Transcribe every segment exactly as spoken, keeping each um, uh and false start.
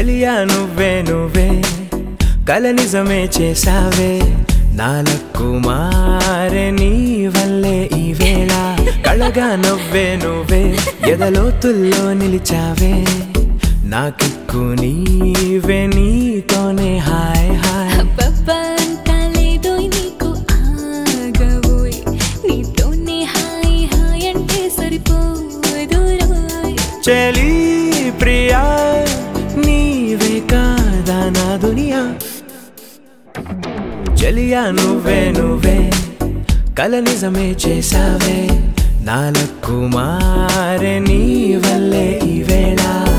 చలియా నువ్వే నువ్వే కల నిజమే చేసావే నాలకు మారే నీ వల్లే ఈ వేళ కళగా నవ్వే నువ్వే ఎదలోతుల్లో నిలిచావే నాకిక్కు నీవే నీతోనే హాయ్ హాయ్ చలి ప్రియా నీవే కాదా నా దునియా చలియా నువ్వే నువ్వే కల నిజమే చేసావే నాలకు మారే నీ వల్లే ఈ వేళ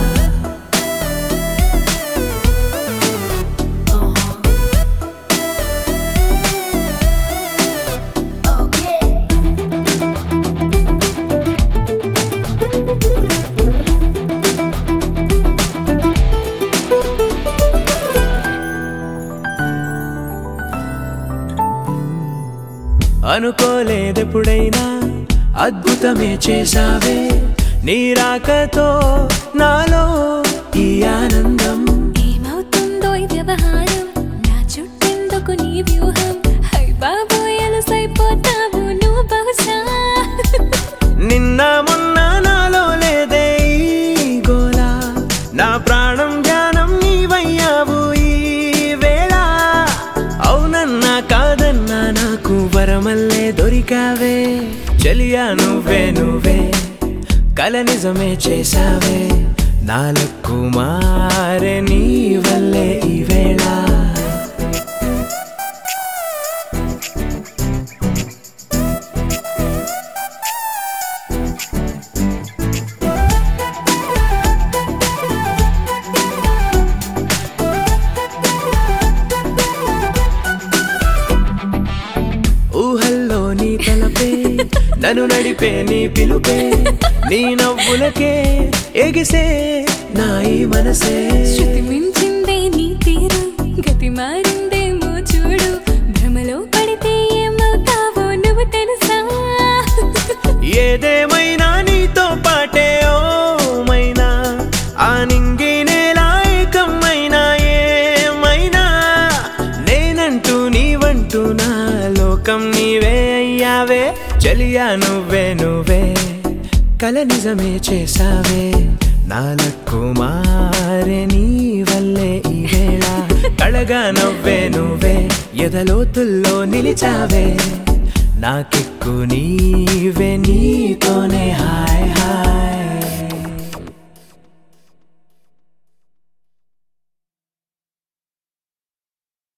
అనుకోలేదెప్పుడైనా అద్భుతమే చేసావే నీ రాకతో నాలో ఈ ఆనందం ఏమవుతుందో ఈ వ్యవహారం నా చుట్టెందుకు నీ వ్యూహం హై బాబోయ్ అలసైపోతావు నువ్వు బహుశా నిన్న మొన్న నాలో లేదే ఈ గోలా నా ప్రాణం ధ్యానం నీవయ్యావు ఈ వేళ అవునన్నా కాదన్నా నాకు వరమల్లే దొరికావే చలియా నువ్వే నువ్వే కల నిజమే చేసావే నాలకు మారే నీ వల్లే ఈ వేళ ఊహల్లో నీ తలపే నన్ను నడిపే నీ పిలుపే నీ నవ్వులకే ఎగిసే నా ఈ మనసే శృతి మించిందే నీ తీరు గతి మారిందేమో చూడు భ్రమలో పడితే ఏమవుతావో నువ్వు తెలుసా ఏదేమైనా నీతో పాటే ఓ మైనా ఆ నింగి నేలా ఏకమైనా ఏమైనా నేనంటూ నీవంటూ నా లోకం నీవే అయ్యావే చలియా నువ్వే నువ్వే కల నిజమే చేసావే నాలకు మారే నీ వల్లే ఈ వేళ కళగా నవ్వే నువ్వే ఎదలోతుల్లో నిలిచావే నాకిక్కు నీవే నీతోనే హాయ్